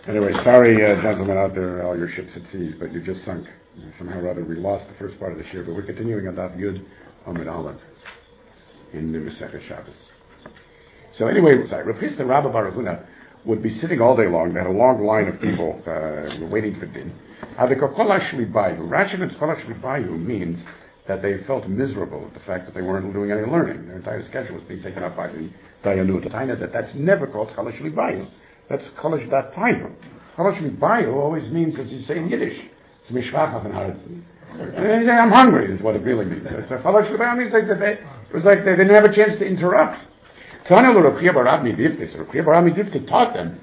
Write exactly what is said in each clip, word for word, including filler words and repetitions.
Anyway, sorry, uh, gentlemen out there, all your ships at sea, but you just sunk. Somehow or other, we lost the first part of the year, but we're continuing on Daf Yud Amud Aleph in the Masechet Shabbos. So anyway, Rav Chisda Rabba bar Rav Huna would be sitting all day long. They had a long line of people uh, waiting for din. Rashi and Tzchol means that they felt miserable at the fact that they weren't doing any learning. Their entire schedule was being taken up by the Dayanut. That that's never called Chalash Libayu. That's Chalash Dat Tayu. Chalash Libayu always means, as you say in Yiddish, it's Mishvach and I'm hungry is what it really means. It's a Chalash Libayu means like that they, it was like they didn't have a chance to interrupt. Rav Chia bar Rabbi Difti, Rav Chia bar Rabbi Difti taught them,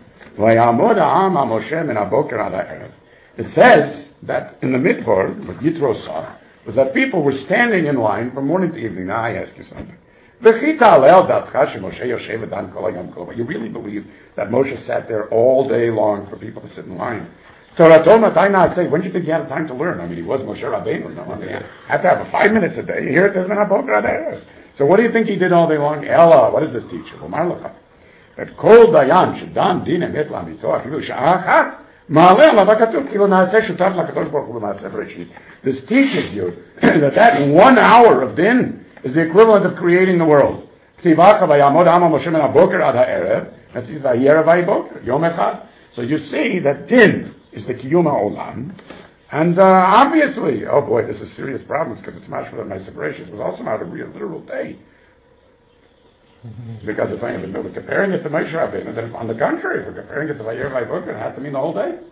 it says that in the Midbar, what Yitro saw, was that people were standing in line from morning to evening. Now I ask you something. You really believe that Moshe sat there all day long for people to sit in line? Torah Toma Taina say, when did you think he had time to learn? I mean, he was Moshe Rabbeinu. No, I mean, you have to have a five minutes a day. Here it says, so what do you think he did all day long? Ella, what does this teach you? That Kol Dayan Shadan Din Emet Lamito Afilu Sha'achat This teaches you that that one hour of din is the equivalent of creating the world. So you see that din is the kiyum ha'olam, and uh, obviously, oh boy, this is serious problems because it's mashma my separation. It was also not a real literal day. Because if I am comparing it to Moshe Rabbeinu, then on the contrary, if we're comparing it to Vayer Vayboker, it had to mean the whole day.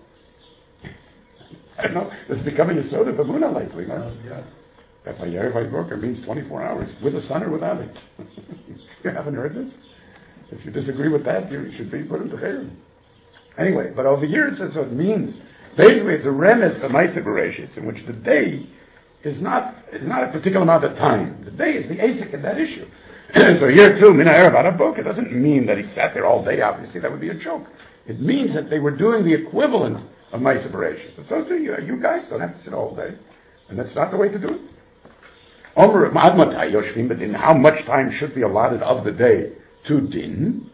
I don't know, this is becoming a soda of Amunah lately, no? Uh, yeah. That Vayer Vayboker means twenty-four hours, with the sun or without it. You haven't heard this? If you disagree with that, you should be put into Chayrim. Anyway, but over here it says what it means. Basically, it's a remes of Maaseh Bereshis, in which the day is not is not a particular amount of time. The day is the asik in that issue. So here too, Mina Erev Arabok, it doesn't mean that he sat there all day, obviously, that would be a joke. It means that they were doing the equivalent of Maaseh Bereshis. And so do you. You guys don't have to sit all day. And that's not the way to do it. How much time should be allotted of the day to din?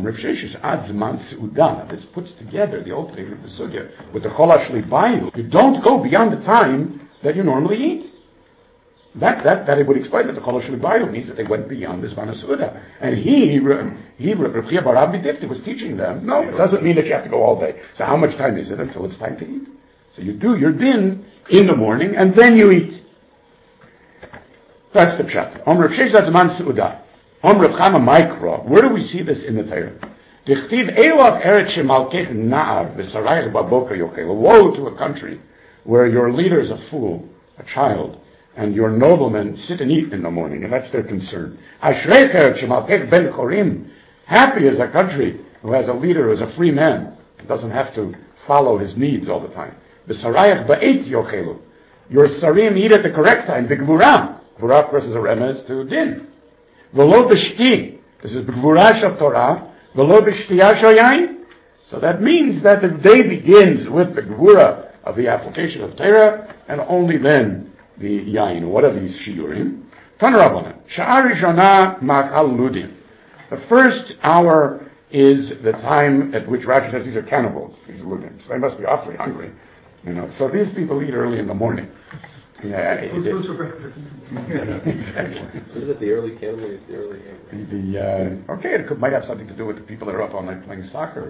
This puts together the opening of the sugya with the Cholash Libayu. You don't go beyond the time that you normally eat. That, that, that it would explain that the Cholash Libayu means that they went beyond this Vana Suda. And he, he, Rav Chia bar Rabbi Difti was teaching them, no, it doesn't mean that you have to go all day. So how much time is it until it's time to eat? So you do your din in the morning and then you eat. That's the pshat. Om Rav Sheshat Man Suda. Om Rav Chama Maikra. Where do we see this in the Torah? Dichtiv Elof Eretz Shemalkech Na'ar V'Sarayach Baboker Yochel. Woe to a country where your leader is a fool, a child, and your noblemen sit and eat in the morning, and that's their concern. Ashrei Eretz Shemalkech Ben Chorim. Happy is a country who has a leader who is a free man, doesn't have to follow his needs all the time. V'Sarayach Ba'et Yochelu. Your sarim eat at the correct time. B'Gvura. Gvura, of course, is a remez to din. V'lo b'shti. This is b'gvura shel Torah. V'lo b'shtiya shel yain. So that means that the day begins with the gvura of the application of Torah, and only then the yain. What are these shiurim? Tan Rabbanan. Sha'ar Rishona machal ludin. The first hour is the time at which Rashi says these are cannibals, these ludin. So they must be awfully hungry. You know, so these people eat early in the morning. Yeah, Who's food for breakfast? Exactly. Isn't it the early cannibal? It's the early cannibal. The, the uh, okay, it could, might have something to do with the people that are up all night playing soccer.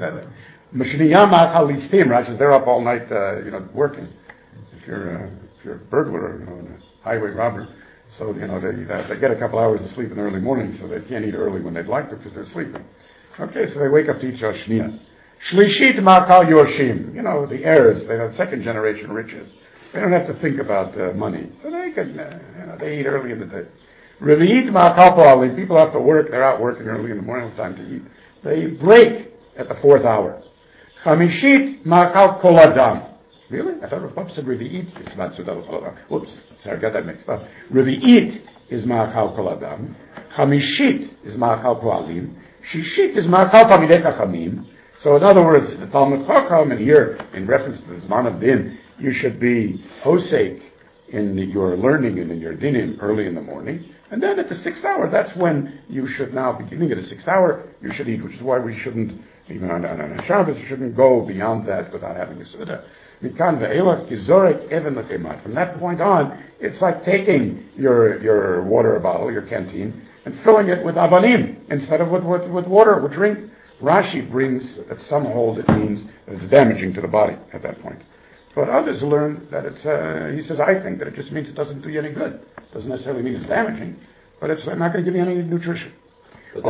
Rashi, they're up all night, uh, you know, working. If you're, uh, if you're a burglar, you know, a highway robber, so you know they they get a couple hours of sleep in the early morning, so they can't eat early when they'd like to because they're sleeping. Okay, so they wake up to eat Shashniya. Shlishit Ma'akal Yoshim. You know, the heirs, they have second generation riches. They don't have to think about uh, money. So they can, uh, you know, they eat early in the day. Revi'it Ma'akal Po'alim. People have to work, they're out working early in the morning, time to eat. They break at the fourth hour. Chamishit Ma'akal Kol Adam. Really? I thought Rav Papa said Revi'it is Matzudal Kol Adam. Whoops, sorry, I got that mixed up. Revi'it is Ma'akal Kol Adam. Chamishit is Ma'akal Po'alim. Shishit is Ma'akal Tamidei Chachamim. So in other words, the Talmud Chacham, and here, in reference to the Zman of Din, you should be osek in your learning and in your dinim early in the morning. And then at the sixth hour, that's when you should now, beginning at the sixth hour, you should eat, which is why we shouldn't Even on, on, on a Shabbos, you shouldn't go beyond that without having a Suda. From that point on, it's like taking your your water bottle, your canteen, and filling it with abanim instead of with, with, with water, with drink. Rashi brings that some hold it means that it's damaging to the body at that point. But others learn that it's, uh, he says, I think that it just means it doesn't do you any good. It doesn't necessarily mean it's damaging, but it's not going to give you any nutrition. This is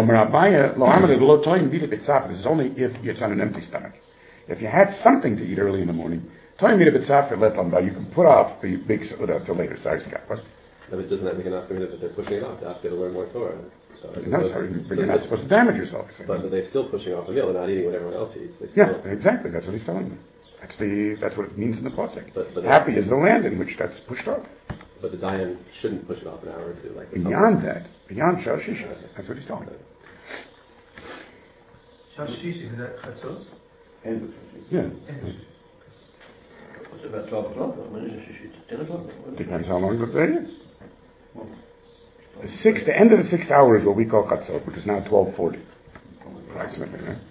only if it's on an empty stomach. If you had something to eat early in the morning, you can put off the big Seudah till later. Sorry, Scott. What? No, it doesn't have to be enough that they're pushing it off. They have to learn more Torah. So no, sorry, but you're not supposed to damage yourself. But, but they're still pushing off the meal. They're not eating what everyone else eats. They still yeah, exactly. That's what he's telling me. That's the that's what it means in the pasuk. But, but happy is the land in which that's pushed off. But the Dayan shouldn't push it off an hour or two. Like beyond that, beyond Shashisha. That's what he's telling me. Shashisha, is that chatzos? Yeah. What's about twelve o'clock? When is it? ten o'clock? Depends how long the day is. The sixth, the end of the sixth hour is what we call chatzot, which is now twelve forty, approximately. Right?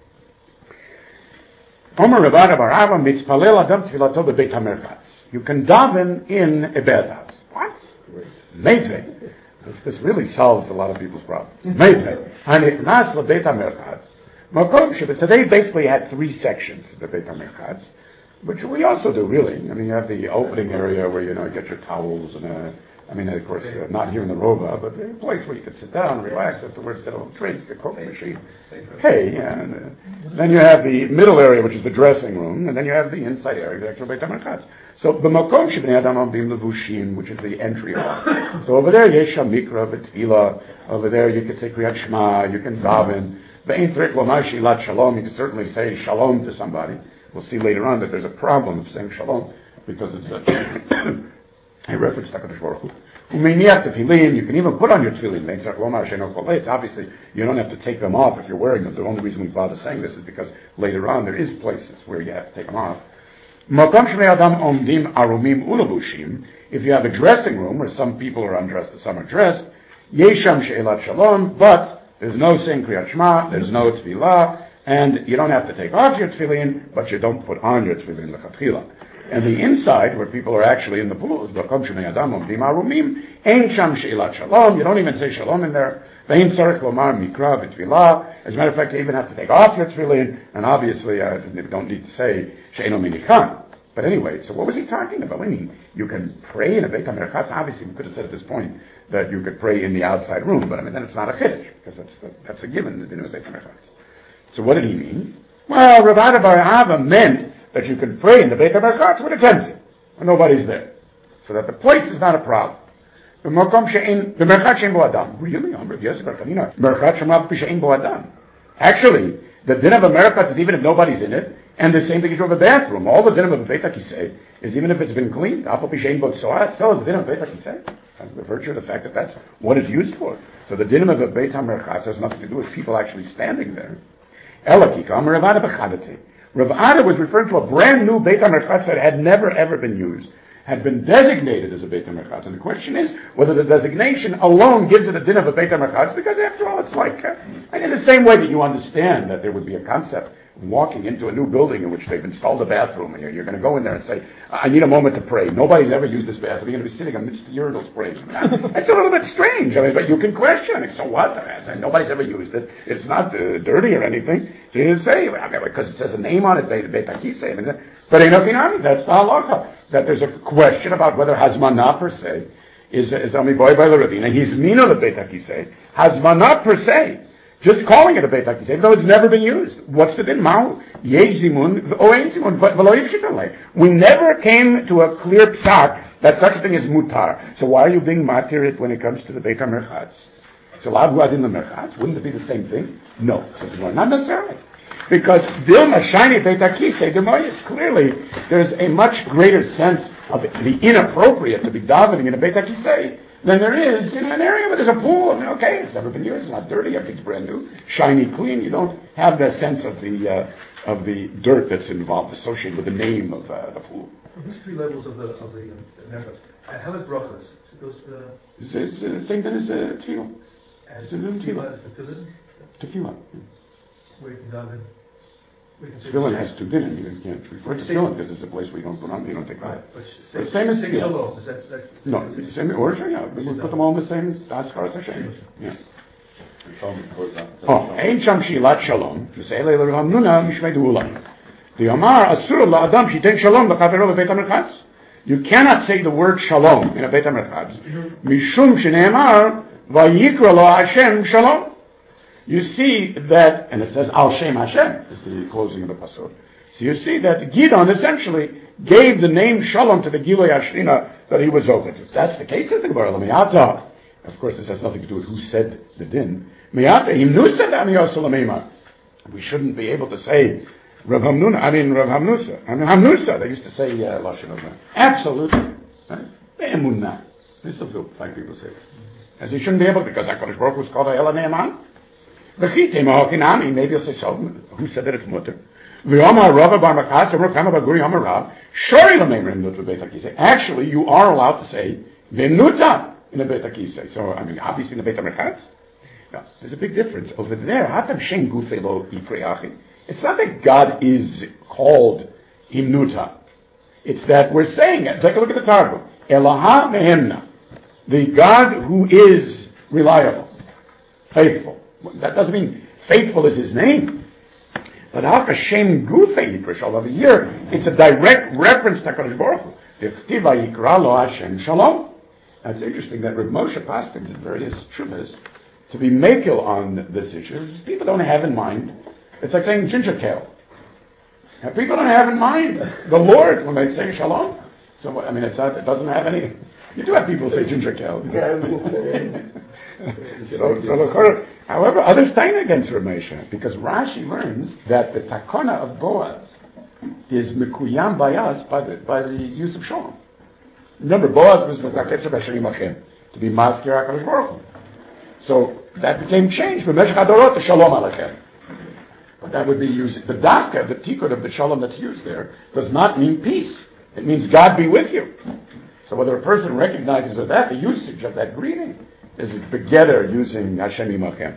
Omer Ravada Barava mitzpalel adam tfilato bebeit hamerchatz. You can daven in a bathhouse. What? Meitre. This, this really solves a lot of people's problems. Meitre. Hanichnas lebeit hamerchatz. Makom sheba. So they basically had three sections of the Beit HaMerchatz, which we also do, really. I mean, you have the opening area where, you know, you get your towels and, uh, I mean, of course, uh, not here in the Rova, but a place where you can sit down, relax, afterwards get a drink, a coffee machine. Hey, and uh, then you have the middle area, which is the dressing room, and then you have the inside area, the actual Beit HaMerchatz. So, b'makom shebnei adam omdim levushim, which is the entry hall. So over there, yesh mikra v'tfila. Over there, you can say Kriyat Shema, you can daven. Ve'ein tzarich lomar shilat shalom. You can certainly say shalom to somebody. We'll see later on that there's a problem of saying shalom because it's a, a reference to HaKadosh Baruch Hu. Uminiach tefillin, you can even put on your tefillin. Ve'ein tzarich lomar she'eno koletz. Obviously, you don't have to take them off if you're wearing them. The only reason we bother saying this is because later on there is places where you have to take them off. Makom shebnei adam omdim arumim ulevushim. If you have a dressing room where some people are undressed and some are dressed, yesham she'elat shalom, but there's no saying Kriyat Shema, there's no tefillah, and you don't have to take off your tefillin, but you don't put on your tefillin lechatchila. And the inside, where people are actually in the pools, makom shebnei adam omdim arumim, ein sham she'elat shalom. You don't even say shalom in there. Ve'ein tzarich lomar mikra v'tefillah. As a matter of fact, you even have to take off your tefillin, and obviously, I don't need to say she'eno minichan. But anyway, so what was he talking about? I mean, you can pray in a Beit HaMerchatz. Obviously, we could have said at this point that you could pray in the outside room, but I mean, then it's not a chiddush, because that's, the, that's a given in the Beit HaMerchatz. So what did he mean? Well, Rav Ada bar Ahava meant that you can pray in the Beit HaMerchatz when it's empty, when nobody's there, so that the place is not a problem. The Merchat she'en bo adam. Really? Merchat shema she'en bo adam. Actually, the din of a merchatz is even if nobody's in it, and the same thing is true of a bathroom. All the din of a Beit HaKisei is even if it's been cleaned. Still is the din of a Beit HaKisei. By virtue of the fact that that's what it's used for. So the din of a Beit HaMerchatz has nothing to do with people actually standing there. Elakikam Rav Ada b'chadate. Rav Ada was referring to a brand new Beit HaMerchatz that had never ever been used, had been designated as a Beit HaMerchatz. And the question is whether the designation alone gives it a din of a Beit HaMerchatz, because after all it's like, uh, and in the same way that you understand that there would be a concept walking into a new building in which they've installed a bathroom, and you're, you're going to go in there and say, I need a moment to pray. Nobody's ever used this bathroom. You're going to be sitting amidst the urinals praying. It's a little bit strange. I mean, but you can question it. So what? I mean, nobody's ever used it. It's not uh, dirty or anything. So you say, I mean, because it says a name on it, Beit HaKisei. I mean, but Enokinami, that's the halacha. That there's a question about whether Hazmanah per se is is Amiboy by the Ravina. He's Mina the Beit HaKisei. Hazmanah per se. Just calling it a Beit HaKisei, even though it's never been used. What's the din? Ma'u yesh zimun o ein zimun v'lo yivshitalei. We never came to a clear psak that such a thing is mutar. So why are you being matir when it comes to the Beit HaMerchatz? So la'ad in the Merchatz, wouldn't it be the same thing? No, not necessarily. Because Dilma shiny Beit HaKisei, Dilma is clearly there's a much greater sense of the inappropriate to be davening in a Beit HaKisei than there is in an area where there's a pool. I mean, okay, it's never been used, it's not dirty, everything's brand new, shiny, clean. You don't have the sense of the uh, of the dirt that's involved, associated with the name of uh, the pool. These three levels of the of the members. I have it brachas. Those the it's the uh, same thing as the tefillah. As the tefillah, as the tefillin. Tefillah. Where you can daven. We can say Tefillin has two dinim. You can't refer to tefillin because it's a place where you don't put on, you don't take Right, on. but But say, same as say tefillin. shalom. Is that, that's the No, same? same order, yeah. We put them all in the same Askaras Hashem. Yeah. Oh, Oh, Ein Sham Shilat Shalom. V'se'ele l'Rav Hamnuna mishmei Du'ula. The Omar Asur la'Adam shiten Shalom l'chavero b'Beit HaMerchatz. You cannot say the word Shalom in a Beit HaMerchatz. Mishum shene'emar vayikra lo Hashem Shalom. You see that, and it says Al Shem Hashem is the closing of the pasuk. So you see that Gidon essentially gave the name Shalom to the Gilui Hashrina that he was over. If that's the case, says the Gemara, L'miyata. Of course, this has nothing to do with who said the din. Miyata himnusa da'amiyosulameimah. We shouldn't be able to say Rav Hamnuna, I mean Rav Hamnusa. I mean Hamnusa, they used to say uh, Lashon of that. Absolutely. Be'emunah. They still feel like people say it. As he shouldn't be able to, because HaKadosh Baruch Hu was called Ha'el Ne'eman. Maybe you'll say so. Who said that it's mutter? Actually, you are allowed to say Venuta in a Beit HaKisei. So, I mean, obviously in the Beit HaMerchatz. Now, there's a big difference. Over there, it's not that God is called Himnuta. It's that we're saying it. Take a look at the Targum. Eloha Mehemna. The God who is reliable, faithful. That doesn't mean faithful is his name. But Hashem Gufei Yikra Shalom. Here, it's a direct reference to HaKadosh Baruch Hu. V'chtiva Yikra Lo Hashem Shalom. Now, it's interesting that Rav Moshe Paskins in various shuvas to be makil on this issue. People don't have in mind. It's like saying ginger kale. Now, people don't have in mind the Lord when they say Shalom. So, I mean, it's not, it doesn't have any. You do have people who say ginger kale. so, so, however, others stand against Rav Moshe because Rashi learns that the takona of Boaz is mikuyam by us by the by the use of Shalom. Remember, Boaz was mitaketzer b'Hashem Imachem to be maskir HaKadosh Baruch Hu. So that became changed. B'meshech Hadorot to Shalom Alechem. But that would be used. The dafka, the tikkun of the Shalom that's used there, does not mean peace. It means God be with you. So whether a person recognizes or that, the usage of that greeting is begetter using Hashem Imachem.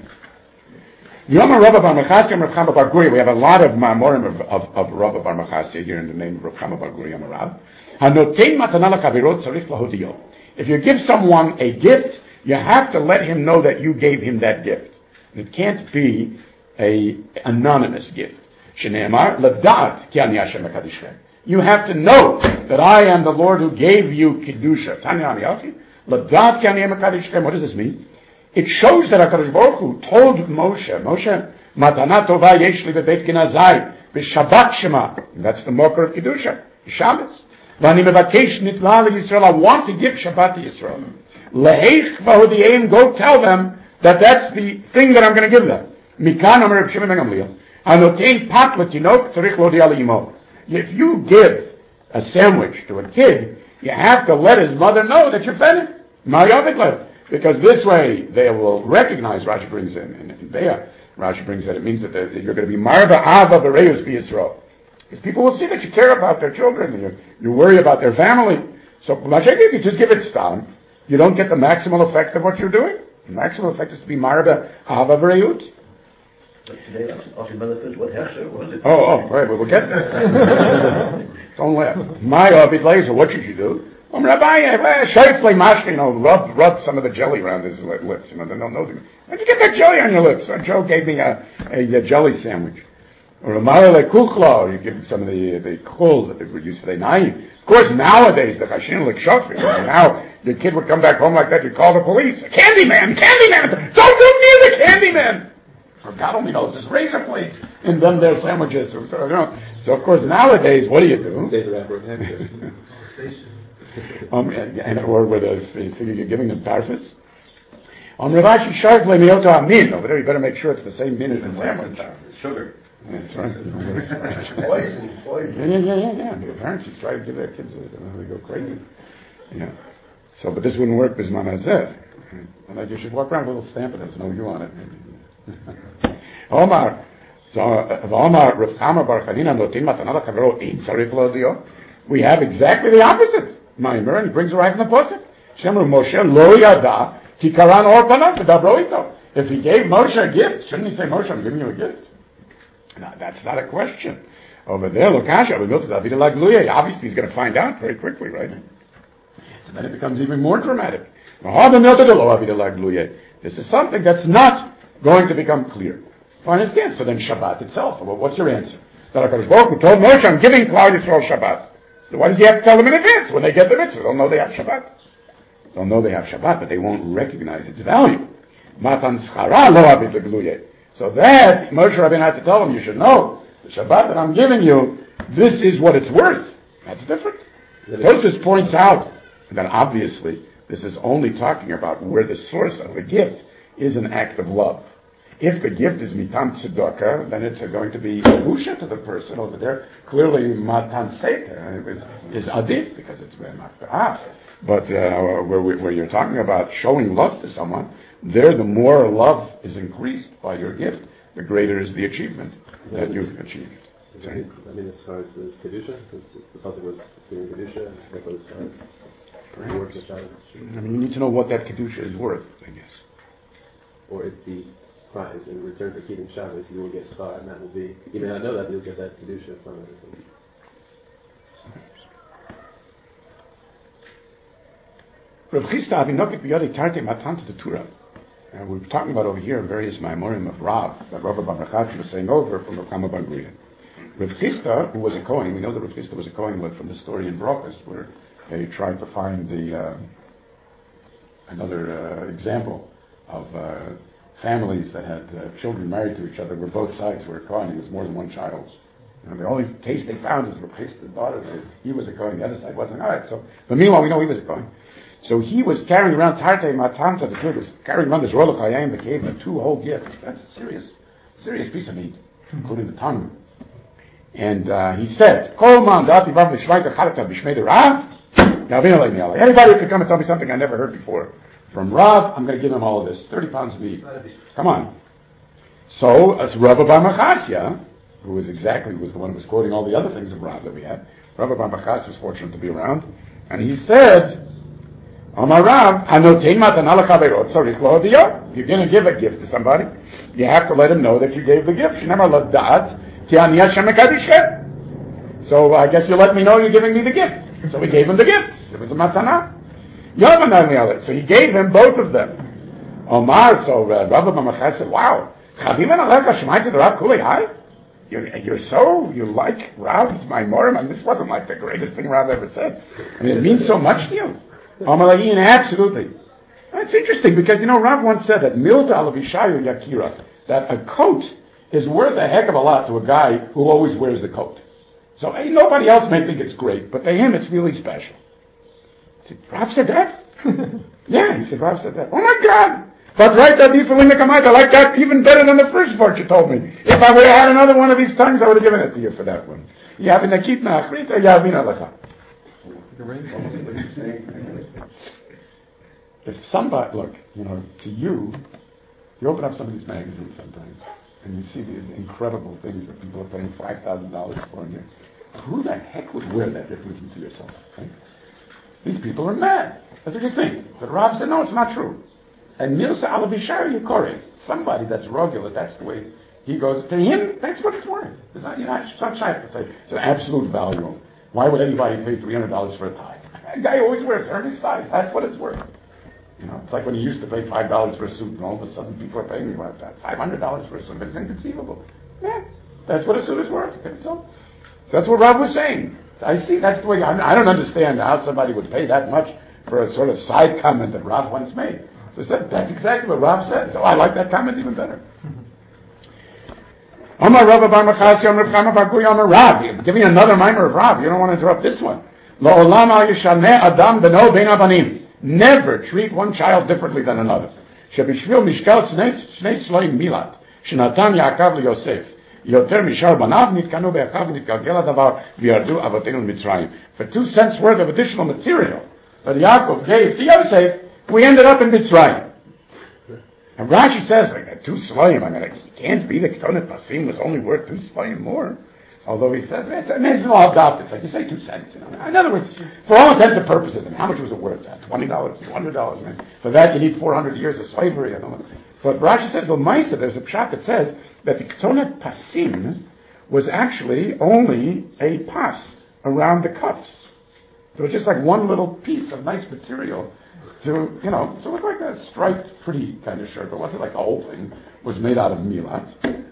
Yom Rabba Bar Machasya Rav Chama Bar Guri. We have a lot of mamorim of, of, of Rabba Bar Machasya here in the name of Rav Chama Bar Guri Amarav. Hanotein matana l'chaverot tzarich lahodiyot. If you give someone a gift, you have to let him know that you gave him that gift. It can't be a anonymous gift. Shneimar ladat ki ani Hashem mekadishchem. You have to know that I am the Lord who gave you kedusha. Tanya amiyachi ladat ki ani mekadishchem. What does this mean? It shows that HaKadosh Baruch Hu told Moshe, Moshe, matana tova yesh li bebeit genazai b'shabbat shema. That's the mocker of kedusha, Shabbos. V'ani mevakesh nitla Yisrael. I want to give Shabbat to Yisrael. Leheich v'hodiyim. Go tell them that that's the thing that I'm going to give them. Mikan Omer Reb Shimon ben Gamliel. Anotein pat letinok tzarich lodiya leimo. If you give a sandwich to a kid, you have to let his mother know that you fed him. Ma'yavet. Because this way they will recognize. Rashi brings in in, in Be'ah. Rashi brings that it means that, that you're going to be marba ava bereus b'Yisrael. Because people will see that you care about their children and you, you worry about their family. So, if you just give it stam, you don't get the maximal effect of what you're doing. The maximal effect is to be marba ava bereut. Today, often benefits what Hesher was it? Oh, oh, right, well, we'll get there. Don't laugh. My orbit laser, what should you do? Um, Rabbi, you know, rub, rub some of the jelly around his lips. You know, they don't know. Where'd you get that jelly on your lips? So Joe gave me a, a, a jelly sandwich. Or a marale kuchla, you give some of the, the kul that they would use for the naim. Of course, nowadays, the chashin l'kshofi, now, your kid would come back home like that, you'd call the police. A Candyman, Candyman! Don't go near the Candyman! Or God only knows, there's razor blades in them their sandwiches. So, you know, so of course, nowadays, what do you do? Say the rapper of um, and, and, or with a figure you're giving them parfus. On Ravashi Shark Lemioto Amin, over there, you better make sure it's the same min as the sandwich. Sugar. That's right. Poison, poison. Yeah, yeah, yeah, yeah. The parents used to try to give their kids, they go crazy. Yeah. So, but this wouldn't work because Mama said. And like you should walk around with a little stamp that has no you on it. Omar. So, Omar, Rav Chama Bar Chanina, Notin Matanah Chavero, Ein Tzarich Lo. We have exactly the opposite. Maimer, and he brings it right from the pasuk. Shemru Moshe Lo Yada Ki Karan Or Panav V'Dabro Ito. If he gave Moshe a gift, shouldn't he say, Moshe, I'm giving you a gift? not, that's not a question. Over there, Lokasha, we built it, obviously he's going to find out very quickly, right? So then it becomes even more dramatic. This is something that's not going to become clear. You understand? So then Shabbat itself, well, what's your answer? That HaKadosh Baruch Hu told Moshe, I'm giving Klal Yisrael Shabbat. So why does he have to tell them in advance? When they get the mitzvah, they'll know they have Shabbat. They'll know they have Shabbat, but they won't recognize its value. Matan schara lo abid legluye. So that, Moshe Rabbeinu had to tell them, you should know, the Shabbat that I'm giving you, this is what it's worth. That's different. Tosfos points out that obviously, this is only talking about where the source of the gift is an act of love. If the gift is mitam tzedakah, then it's going to be busha to the person over there. Clearly, matan seter is, is adif because it's ma'akah. But uh, where, where you're talking about showing love to someone, there the more love is increased by your gift, the greater is the achievement that you've achieved. I mean, as far as, as kedusha, since the pasuk was doing kedusha, as far as the work of Shabbos. I mean, you need to know what that kedusha is worth, I guess. Or it's the prize in return for keeping Shabbos, you will get star, and that will be. You may not know that, but you'll get that kedusha from it. Rav Chisda Avinokik b'yodei tarte matan to the Torah. And we're talking about over here various Maimorim of Rav that Rav Bar Machasi was saying over from Rav Chama bar Guria. Rav Chisda, who was a Kohen, we know that Rav Chisda was a Kohen, but from the story in Brochus where they tried to find the uh, another uh, example of uh, families that had uh, children married to each other where both sides were a Kohen. It was more than one child. You know, the only case they found was Rav Chisda's daughter. He was a Kohen, the other side wasn't. All right, so, but meanwhile we know he was a Kohen. So he was carrying around Tarte Matanta, the Torah was carrying around this roll of Chayim, the cave, and two whole gifts. That's a serious, serious piece of meat, including the tongue. And uh, he said, Kol man dati vav l'shvaita chalata b'shmei de Rav, yavin alei mi'alei. Anybody who could come and tell me something I never heard before from Rav, I'm going to give him all of this, thirty pounds of meat. Come on. So, as Rabbi Bar Machasya, who was exactly, was the one who was quoting all the other things of Rav that we had, Rabbi Bar Machasya was fortunate to be around, and he said, Amar Rav, anotein matana l'chaverot tzarich lo hodiyah. If you're going to give a gift to somebody, you have to let him know that you gave the gift. Shnamar ladat ki ani Hashem mekadishchem. So I guess you let me know you're giving me the gift. So we gave him the gifts. It was a matana. Yavan. So he gave him both of them. Omar, so uh, Rabbi Mamachas said, "Wow, chaviman alecha shemaita the Rav kulei hai." You're, you're so, you like Rav's Maimorim, and this wasn't like the greatest thing Rav ever said. I mean, it means so much to you. Absolutely. That's interesting because, you know, Rav once said that Milta Alavishayu Yakira, that a coat is worth a heck of a lot to a guy who always wears the coat. So hey, nobody else may think it's great, but to him it's really special. Said, Rav said that? Yeah, he said, Rav said that. Oh my God! But right that I like that even better than the first part you told me. If I would have had another one of these tongues, I would have given it to you for that one. Yavin Akitna Achrita, Yavin Alacha. If somebody, look, you know, to you, you open up some of these magazines sometimes, and you see these incredible things that people are paying five thousand dollars for, and you, who the heck would wear that if looking to yourself? Okay? These people are mad. That's what you think. But Rob said, no, it's not true. And Milsa Alavishar Yukore, somebody that's regular, that's the way he goes. To him, that's what it's worth. It's not, you know, it's not shy to say it's an absolute value. Why would anybody pay three hundred dollars for a tie? A guy always wears Hermes ties. That's what it's worth. You know, it's like when you used to pay five dollars for a suit, and all of a sudden people are paying you about that. five hundred dollars for a suit. It's inconceivable. Yeah, that's what a suit is worth. Okay, so, so that's what Rob was saying. So I see, that's the way, I, I don't understand how somebody would pay that much for a sort of side comment that Rob once made. So said, that's exactly what Rob said. So I like that comment even better. Omar Rabba Bar Machasi, Omar Chama Bar Guya, Omar Rav. Give me another mimer of Rav. You don't want to interrupt this one. Lo'olam al yishaneh adam beno bein abanim. Never treat one child differently than another. Shebishvil mishkal shnei shloim milat. Shenatan Yaakov liyosef. Yoter mishar banav nitkanu be'achav nitgalgel hadavar v'yardu avotenu Mitzrayim. For two cents worth of additional material that Yaakov gave to Yosef, we ended up in Mitzrayim. And Rashi says, like, two slayim, I mean, it can't be the Ketonet Pasim was only worth two slayim more. Although he says, it's a man's law of God. It's like, you say two cents, you know. In other words, for all intents and purposes, I mean, how much was it worth? twenty dollars, two hundred dollars, man. For that, you need four hundred years of slavery, I don't know. But Rashi says, well, Maisa, there's a pshat that says that the Ketonet Pasim was actually only a pas around the cuffs. It was just like one little piece of nice material to, you know, so it was like a striped, pretty kind of shirt, but it wasn't like the whole thing was made out of milat.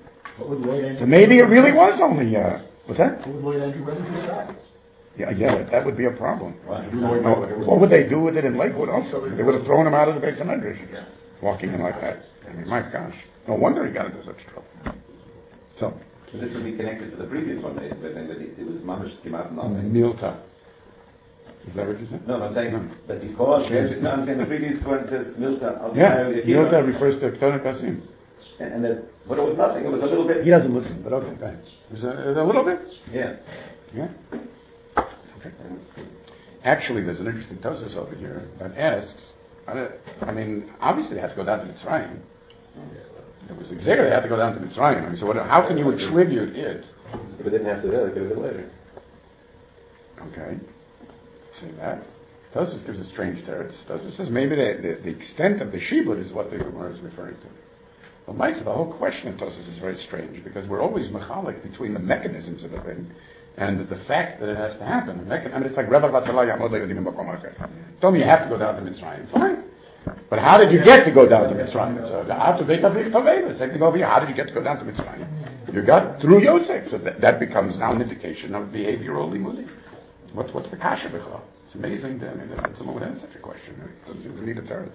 So maybe it really was only, uh, what's that? What would Lloyd Andrew Weatherford decide? Yeah, yeah, that would be a problem. Right. What would they do with it in Lakewood also? They would have thrown him out of the base of Medrash, walking in like that. I mean, my gosh. No wonder he got into such trouble. So. So this would be connected to the previous one, they were saying that it, it was mamish kimat nothing. Milta. Is that what you said? No, no, I'm saying No. that because, no, I'm saying the previous one says milta. Yeah, Milta refers to Ketana Kasim. And, and that, but it was nothing, it was a little bit. He doesn't listen, but okay, thanks. Is it a, a little bit? Yeah. Yeah. Okay. Actually, there's an interesting Tosas over here that asks, I, I mean, obviously they had to go down to Mitzrayim. It was exactly they had to go down to Mitzrayim. I mean, so what, how can you attribute it? If it didn't have to then, it could have been later. Okay. Say that. Tosas gives a strange teretz. Tosas says maybe the, the, the extent of the shibud is what the Gemara is referring to. Well, Mike, the whole question of Tosas is very strange because we're always mechalik between the mechanisms of the thing and the fact that it has to happen. The mechan- I mean, it's like Reva Vatala Yamod Le'Yodim B'Makom Acher. Tell me you have to go down to Mitzrayim. Fine. But how did you get to go down to Mitzrayim? So, how to Beit Avim Tovei, same thing over here. How did you get to go down to Mitzrayim? You got through Yosef. So that, that becomes now an indication of behavioral limudi. What, what's the kasha b'chol? It's amazing that, I mean, that someone would answer such a question. It doesn't seem to need a teretz.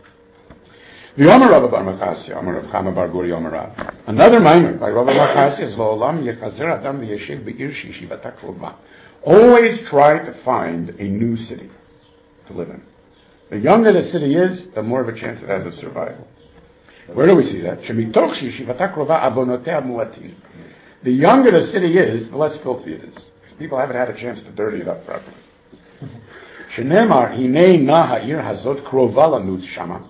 The Omer Rabba Bar Machasya, Omer Rav Chama Bar Guri Omer Rav. Another mimer by Rabba Machasya is Lo'olam Yechazer Adam V'Yeshiv Be'ir Shishivata Krova. Always try to find a new city to live in. The younger the city is, the more of a chance it has of survival. Where do we see that? Shemitoch Shishivata Krova Avonotea Muatin. The younger the city is, the less filthy it is. People haven't had a chance to dirty it up properly. Shenemar Hinei Na Ha'ir Hazot Krova Lanut Shama.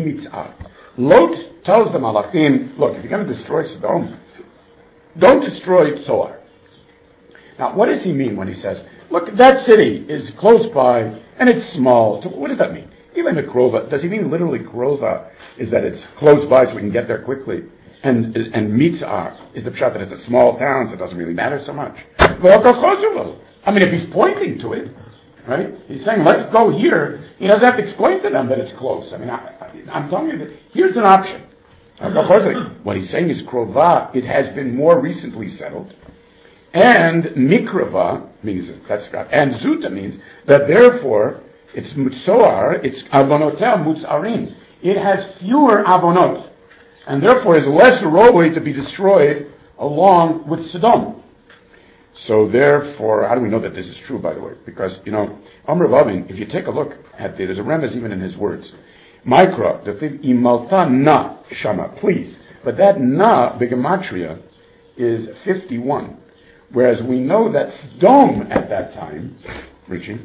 Lot tells the Malachim, look, if you're going to destroy Sodom, don't destroy Tzoar. Now, what does he mean when he says, look, that city is close by, and it's small. So what does that mean? Even Krova, does he mean literally Krova is that it's close by so we can get there quickly? And and Mitzar is the pshat that it's a small town, so it doesn't really matter so much. I mean, if he's pointing to it, right? He's saying, let's go here. He doesn't have to explain to them that it's close. I mean, I, I, I'm telling you that here's an option. What he's saying is krova, it has been more recently settled. And mikrova means, that's right. And zuta means that therefore, it's mutzoar, it's avonotel mutzarim. It has fewer avonot. And therefore is less roway to be destroyed along with Sodom. So therefore, how do we know that this is true, by the way? Because, you know, Amr Vavin, if you take a look at the, there's a remez even in his words. Mikra, the thing, imalta na shama, please. But that na, begematria, is fifty-one. Whereas we know that Sodom at that time, Richie,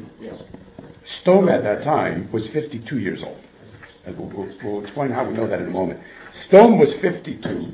Sodom at that time was fifty-two years old. And we'll, we'll, we'll explain how we know that in a moment. Sodom was fifty-two.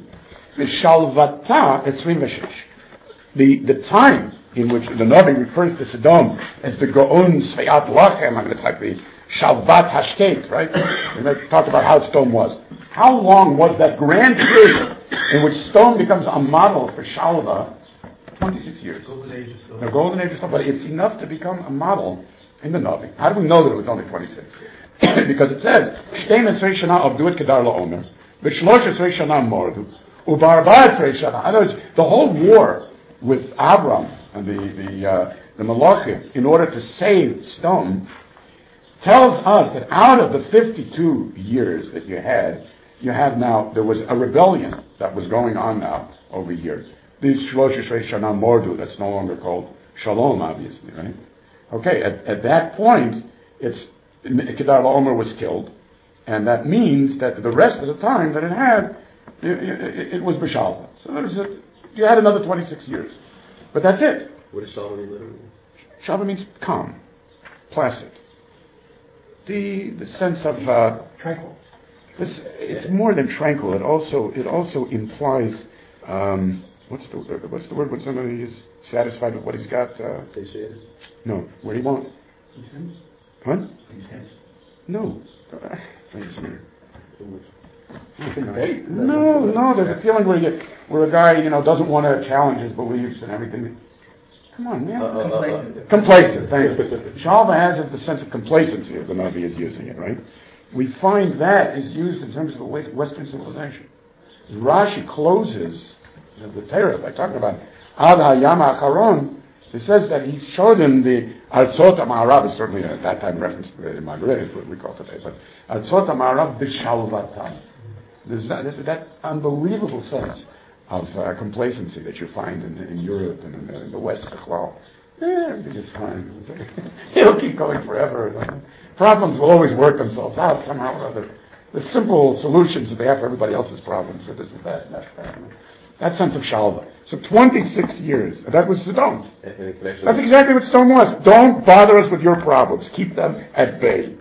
Vishalvata esrim v'shesh. The, the time in which the Navi refers to Sodom as the Go'on Sveyat Lachem, I mean, it's like the Shalvat Hashket, right? We talked about how Sodom was. How long was that grand period in which Sodom becomes a model for Shalva? twenty-six years. Golden age of Sodom. The golden age of Sodom, but it's enough to become a model in the Navi. How do we know that it was only twenty-six? Because it says, Shtein Esrei Shana Avdu Et Kedar La'omer, V'shlosh Esrei Shana Mordu, U'barba Esrei Shana. In other words, the whole war with Abram and the the, uh, the Malachim in order to save Sodom tells us that out of the fifty-two years that you had, you have now, there was a rebellion that was going on now over here. These Shlosh Esrei Shana Mordu, that's no longer called Shalom, obviously, right? Okay, at, at that point, it's Kedar La'omer was killed, and that means that the rest of the time that it had, it, it, it was B'Shalva. So there's a, you had another twenty-six years. But that's it. What does Shalom mean literally? Shalva means calm, placid. The the sense of uh, Tranquil. this, it's more than tranquil. It also it also implies um, what's the what's the word when somebody is satisfied with what he's got? Uh, Satiated? no, what he wants. What? No. Uh, thanks, man. No, no, there's a feeling where you, where a guy, you know, doesn't want to challenge his beliefs and everything. Come on, man. Uh, uh, Complacent. Complacent, thank you. Shalva has the sense of complacency as the Navi is using it, right? We find that is used in terms of the Western civilization. Rashi closes the, the Torah by talking about Ad HaYam HaAcharon. He says that he showed him the Artzot HaMa'arav, is certainly at that time referenced to the Maghreb, what we call today, but Artzot HaMa'arav b'shalvatam. There's that, that unbelievable sense of uh, complacency that you find in, in Europe and in, in the West as well. Yeah, everything is fine. It'll keep going forever. Problems will always work themselves out somehow or other. The simple solutions that they have for everybody else's problems. So this is that, and that's that. That sense of shalva. So twenty-six years. That was Sodom. That's exactly what Sodom was. Don't bother us with your problems. Keep them at bay.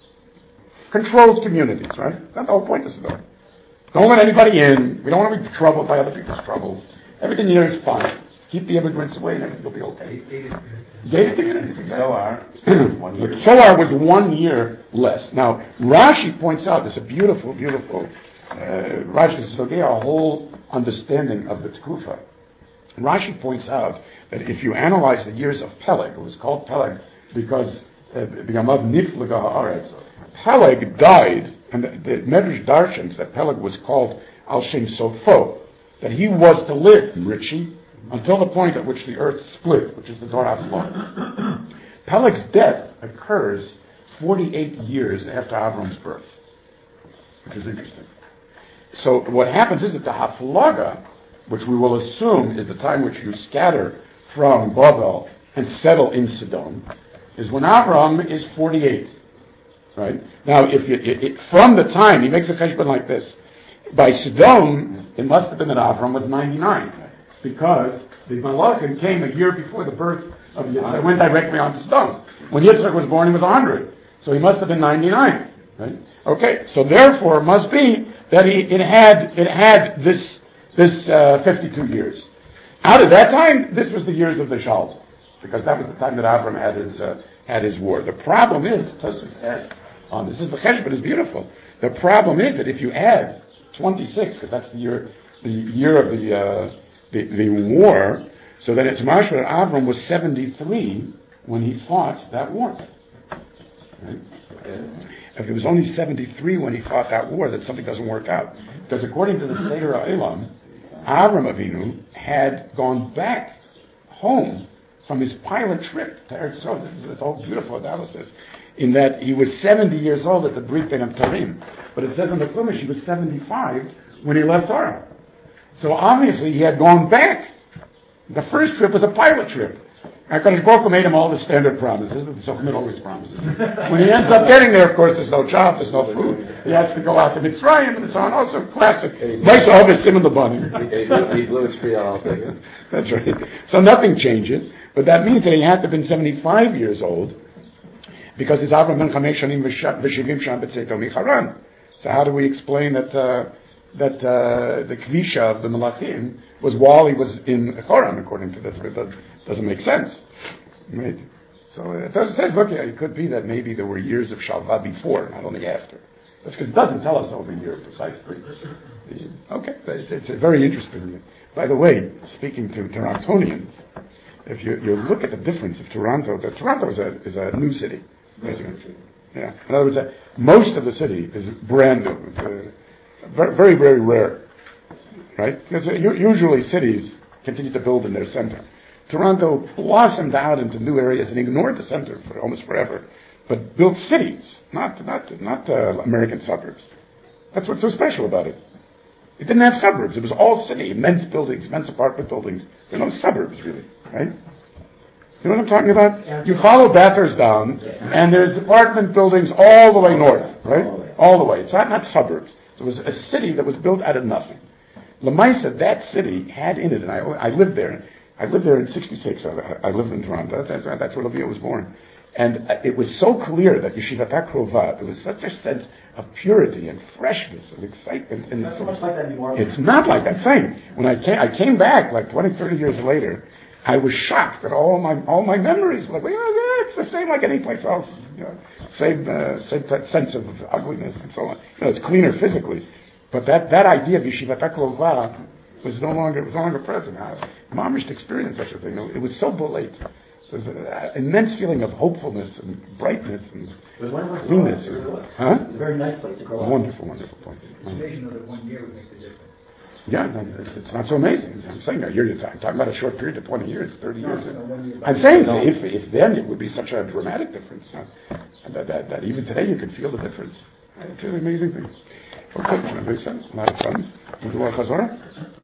Controlled communities, right? That's the whole point of Sodom. Don't let anybody in. We don't want to be troubled by other people's troubles. Everything here is fine. Keep the immigrants away and everything will be okay. Gated communities, exactly. Soar, one year. Soar was one year less. Now, Rashi points out, there's a beautiful, beautiful, uh, Rashi says, okay, a whole understanding of the Tkufa. And Rashi points out that if you analyze the years of Peleg, it was called Peleg because B'yamav Niflaga Haaretz, Peleg died, and the, the Medrash Darshans that Peleg was called Al Shem Sofo, that he was to live, Richie, until the point at which the earth split, which is the Dor HaFloga. Peleg's death occurs forty-eight years after Avram's birth, which is interesting. So what happens is that the Haflaga, which we will assume is the time which you scatter from Babel and settle in Sodom, is when Avram is forty-eight. Right? Now, if you, it, it, from the time, he makes a cheshbon like this, by Sodom, it must have been that Avram was ninety-nine. Because the Malachim came a year before the birth of Yitzchak. It went directly on to Sodom. When Yitzchak was born, he was one hundred. So he must have been ninety-nine. Right? Okay, so therefore it must be that he, it had it had this this uh, fifty-two years. Out of that time, this was the years of the Shalom. Because that was the time that Avram had his uh, had his war. The problem is, Tosfos says, on this is the cheshbon is beautiful. The problem is that if you add twenty-six, because that's the year the year of the uh, The, the war, so that it's mashma that Avram was seventy-three when he fought that war. Right? If he was only seventy-three when he fought that war, then something doesn't work out. Because according to the Seder HaElam, Avram Avinu had gone back home from his pilot trip to Eretz Yisrael. This is this whole beautiful analysis, in that he was seventy years old at the Brit Ben Tarim, but it says in the Chumash he was seventy-five when he left Torah. So obviously he had gone back. The first trip was a pilot trip. HaKadosh Baruch Hu made him all the standard promises that the Sochamid always promises. When he ends up getting there, of course, there's no job, there's no food. He has to go out to Mitzrayim and so on. Also classic. Nice to have him in the bunny. He blew his free out. That's right. So nothing changes, but that means that he had to have been seventy-five years old because it's Avram ben Chamesh Shanim v'Shivim Shana B'Tzeito Micharan. So how do we explain that? Uh, that uh, the Kvisha of the Malachim was while he was in Choran, according to this. It doesn't, doesn't make sense. Right? So it says, look, yeah, it could be that maybe there were years of Shalva before, not only after. That's because it doesn't tell us over year precisely. Okay, it's, it's very interesting. By the way, speaking to Torontonians, if you, you look at the difference of Toronto, the, Toronto is a, is a new city. Yeah. In other words, uh, most of the city is brand new. It's a, Very, very rare, right? Because usually cities continue to build in their center. Toronto blossomed out into new areas and ignored the center for almost forever, but built cities, not not not uh, American suburbs. That's what's so special about it. It didn't have suburbs; it was all city, immense buildings, immense apartment buildings. There are no suburbs really, right? You know what I'm talking about? You follow Bathurst down, and there's apartment buildings all the way north, right? All the way. It's not not suburbs. It was a city that was built out of nothing. Lamaisa, that city had in it, and I, I lived there. I lived there in sixty-six. I, I lived in Toronto. That's, that's where Leviah was born. And it was so clear that Yeshivat HaKrova, there was such a sense of purity and freshness and excitement. In it's not so much like that anymore. It's not like that. Same. When I came, I came back like twenty, thirty years later, I was shocked that all my all my memories were like, well, yeah, it's the same like any place else. You know, same uh, same sense of ugliness and so on. You know, it's cleaner physically, But that, that idea of Yeshivat HaKlova was no longer, was no longer present. Mamish experienced such a thing. It was so late. There's an immense feeling of hopefulness and brightness and It was one of cleanness. Huh? It's a very nice place to grow up. Wonderful, wonderful place. It's amazing though that one year would make the difference. Yeah, no, it's not so amazing. I'm saying a year, you're talking about a short period of twenty years, thirty years. No, no, one year. I'm saying no. if, if then it would be such a dramatic difference, uh, that, that, that even today you can feel the difference. It's an amazing thing. Okay, a lot of fun. We'll do our chazorah.